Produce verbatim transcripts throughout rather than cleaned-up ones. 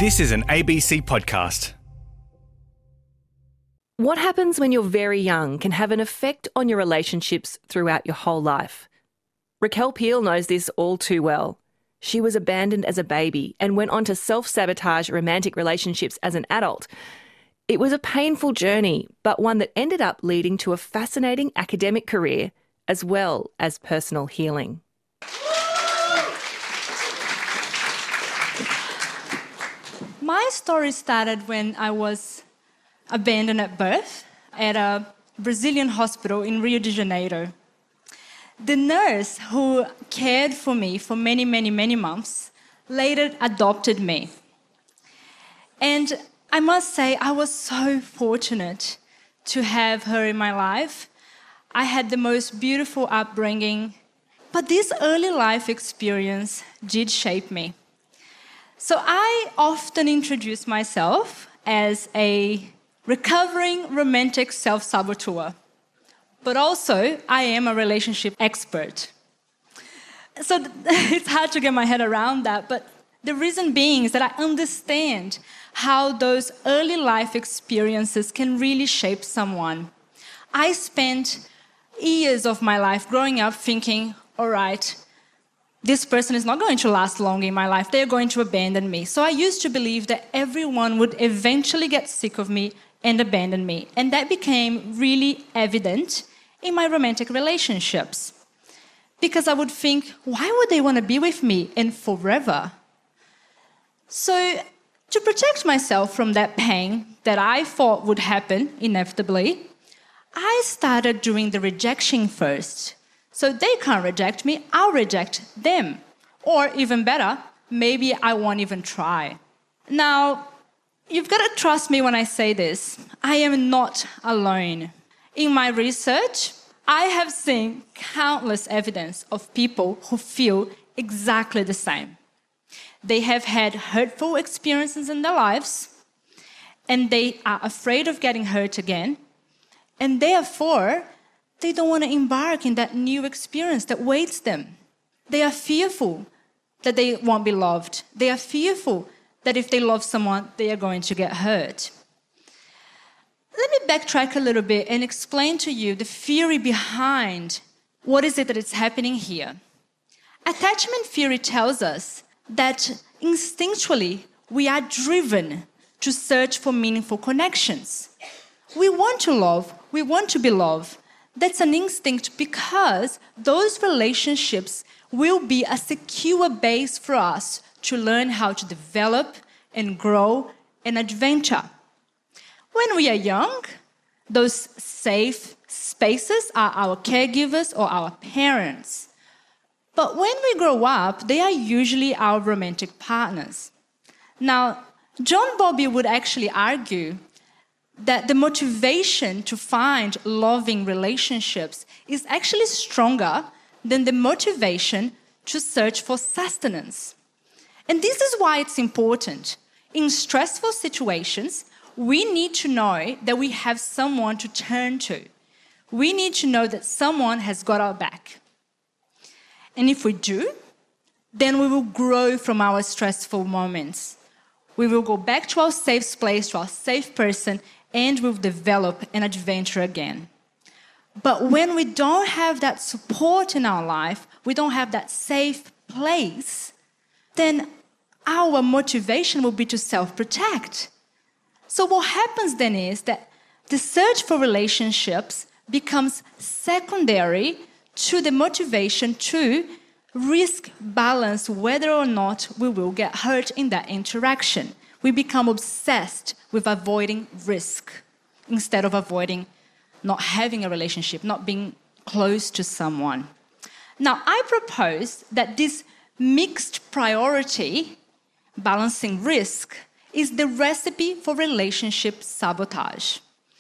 This is an A B C podcast. What happens when you're very young can have an effect on your relationships throughout your whole life. Raquel Peel knows this all too well. She was abandoned as a baby and went on to self-sabotage romantic relationships as an adult. It was a painful journey, but one that ended up leading to a fascinating academic career as well as personal healing. My story started when I was abandoned at birth at a Brazilian hospital in Rio de Janeiro. The nurse who cared for me for many, many, many months later adopted me. And I must say, I was so fortunate to have her in my life. I had the most beautiful upbringing, but this early life experience did shape me. So I often introduce myself as a recovering romantic self-saboteur, but also I am a relationship expert. So th- it's hard to get my head around that, but the reason being is that I understand how those early life experiences can really shape someone. I spent years of my life growing up thinking, all right, this person is not going to last long in my life. They're going to abandon me. So I used to believe that everyone would eventually get sick of me and abandon me. And that became really evident in my romantic relationships. Because I would think, why would they want to be with me and forever? So to protect myself from that pain that I thought would happen inevitably, I started doing the rejection first. So they can't reject me, I'll reject them. Or even better, maybe I won't even try. Now, you've got to trust me when I say this. I am not alone. In my research, I have seen countless evidence of people who feel exactly the same. They have had hurtful experiences in their lives, and they are afraid of getting hurt again, and therefore, they don't want to embark in that new experience that waits them. They are fearful that they won't be loved. They are fearful that if they love someone, they are going to get hurt. Let me backtrack a little bit and explain to you the theory behind what is it that is happening here. Attachment theory tells us that instinctually we are driven to search for meaningful connections. We want to love, we want to be loved. That's an instinct because those relationships will be a secure base for us to learn how to develop and grow and adventure. When we are young, those safe spaces are our caregivers or our parents. But when we grow up, they are usually our romantic partners. Now, John Bowlby would actually argue that the motivation to find loving relationships is actually stronger than the motivation to search for sustenance. And this is why it's important. In stressful situations, we need to know that we have someone to turn to. We need to know that someone has got our back. And if we do, then we will grow from our stressful moments. We will go back to our safe place, to our safe person, and we'll develop an adventure again. But when we don't have that support in our life, we don't have that safe place, then our motivation will be to self-protect. So what happens then is that the search for relationships becomes secondary to the motivation to risk balance whether or not we will get hurt in that interaction. We become obsessed with avoiding risk instead of avoiding not having a relationship, not being close to someone. Now, I propose that this mixed priority, balancing risk, is the recipe for relationship sabotage.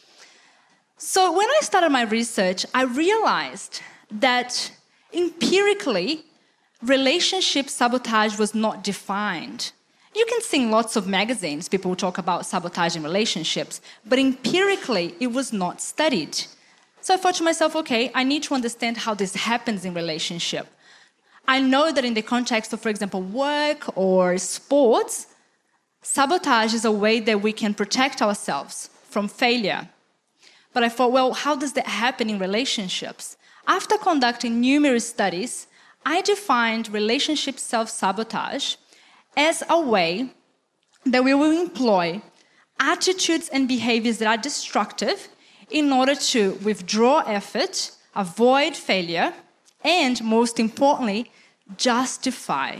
So when I started my research, I realized that empirically, relationship sabotage was not defined. You can see in lots of magazines, people talk about sabotaging relationships, but empirically, it was not studied. So I thought to myself, okay, I need to understand how this happens in relationship. I know that in the context of, for example, work or sports, Sabotage is a way that we can protect ourselves from failure. But I thought, well, how does that happen in relationships? After conducting numerous studies, I defined relationship self-sabotage as a way that we will employ attitudes and behaviors that are destructive in order to withdraw effort, avoid failure, and most importantly, justify.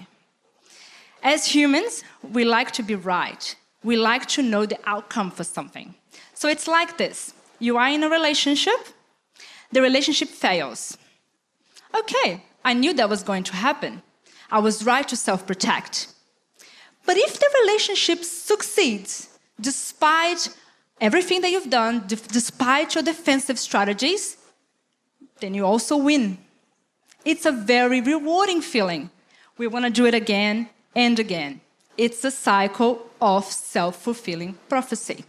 As humans, we like to be right. We like to know the outcome for something. So it's like this. You are in a relationship, the relationship fails. Okay, I knew that was going to happen. I was right to self-protect. But if the relationship succeeds, despite everything that you've done, d- despite your defensive strategies, then you also win. It's a very rewarding feeling. We want to do it again and again. It's a cycle of self-fulfilling prophecy.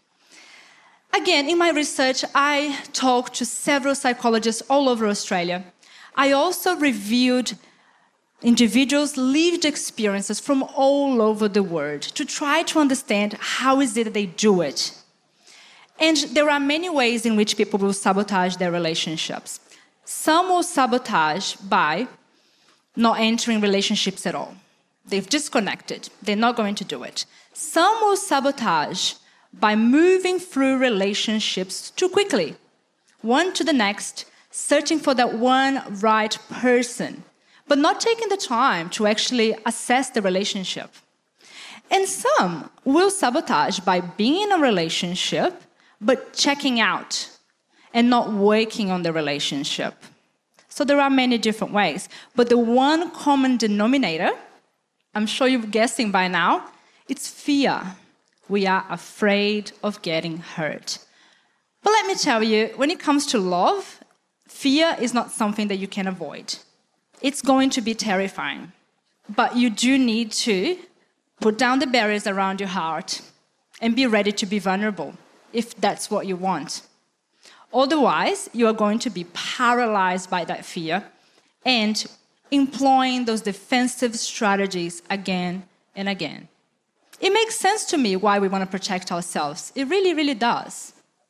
Again, in my research, I talked to several psychologists all over Australia. I also reviewed individuals' lived experiences from all over the world to try to understand how is it that they do it. And there are many ways in which people will sabotage their relationships. Some will sabotage by not entering relationships at all. They've disconnected. They're not going to do it. Some will sabotage by moving through relationships too quickly, one to the next, searching for that one right person, but not taking the time to actually assess the relationship. And some will sabotage by being in a relationship, but checking out and not working on the relationship. So there are many different ways. But the one common denominator, I'm sure you're guessing by now, it's fear. We are afraid of getting hurt. But let me tell you, when it comes to love, fear is not something that you can avoid. It's going to be terrifying. But you do need to put down the barriers around your heart and be ready to be vulnerable, if that's what you want. Otherwise, you are going to be paralyzed by that fear and employing those defensive strategies again and again. It makes sense to me why we want to protect ourselves. It really, really does.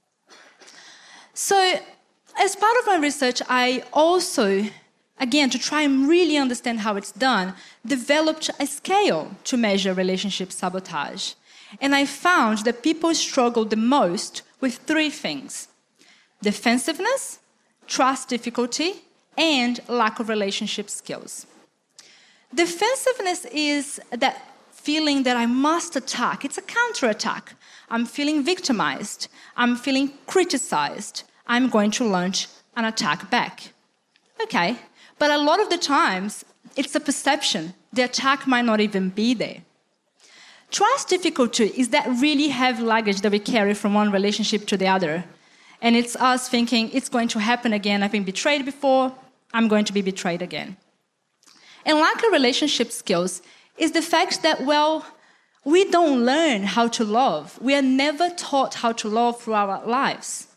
So, as part of my research, I also, again, to try and really understand how it's done, developed a scale to measure relationship sabotage. And I found that people struggle the most with three things: defensiveness, trust difficulty, and lack of relationship skills. Defensiveness is that feeling that I must attack. It's a counterattack. I'm feeling victimized. I'm feeling criticized. I'm going to launch an attack back. Okay, but a lot of the times, it's a perception. The attack might not even be there. Trust difficulty is that really heavy luggage that we carry from one relationship to the other. And it's us thinking, it's going to happen again. I've been betrayed before. I'm going to be betrayed again. And lack of relationship skills is the fact that, well, we don't learn how to love. We are never taught how to love through our lives.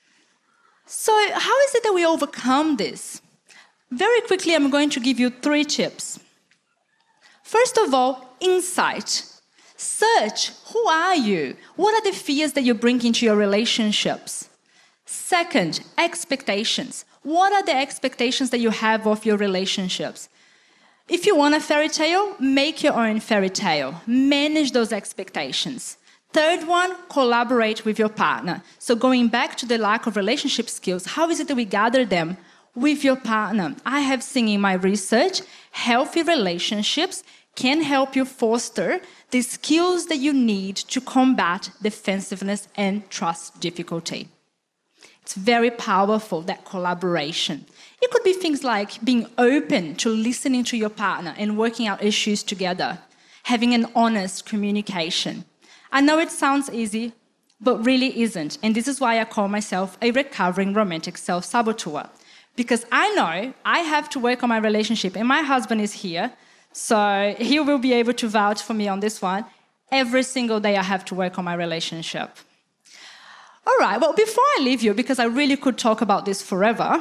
So how is it that we overcome this? Very quickly, I'm going to give you three tips. First of all, insight. Search, who are you? What are the fears that you bring into your relationships? Second, expectations. What are the expectations that you have of your relationships? If you want a fairy tale, make your own fairy tale. Manage those expectations. Third one, collaborate with your partner. So going back to the lack of relationship skills, how is it that we gather them with your partner? I have seen in my research, healthy relationships can help you foster the skills that you need to combat defensiveness and trust difficulty. It's very powerful, that collaboration. It could be things like being open to listening to your partner and working out issues together, having an honest communication. I know it sounds easy, but really isn't. And this is why I call myself a recovering romantic self-saboteur. Because I know I have to work on my relationship, and my husband is here, so he will be able to vouch for me on this one. Every single day I have to work on my relationship. All right, well, before I leave you, because I really could talk about this forever,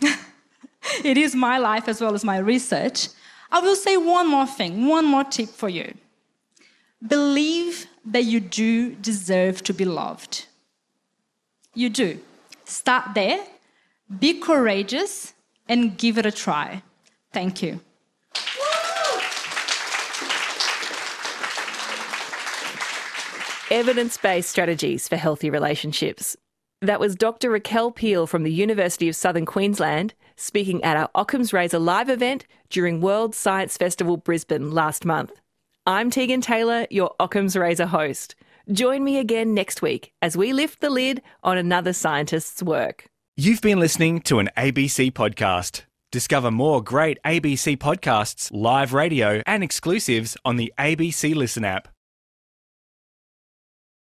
it is my life as well as my research, I will say one more thing, one more tip for you. Believe that you do deserve to be loved. You do. Start there, be courageous, and give it a try. Thank you. Evidence-based strategies for healthy relationships. That was Doctor Raquel Peel from the University of Southern Queensland speaking at our Occam's Razor live event during World Science Festival Brisbane last month. I'm Tegan Taylor, your Occam's Razor host. Join me again next week as we lift the lid on another scientist's work. You've been listening to an A B C podcast. Discover more great A B C podcasts, live radio and exclusives on the A B C Listen app.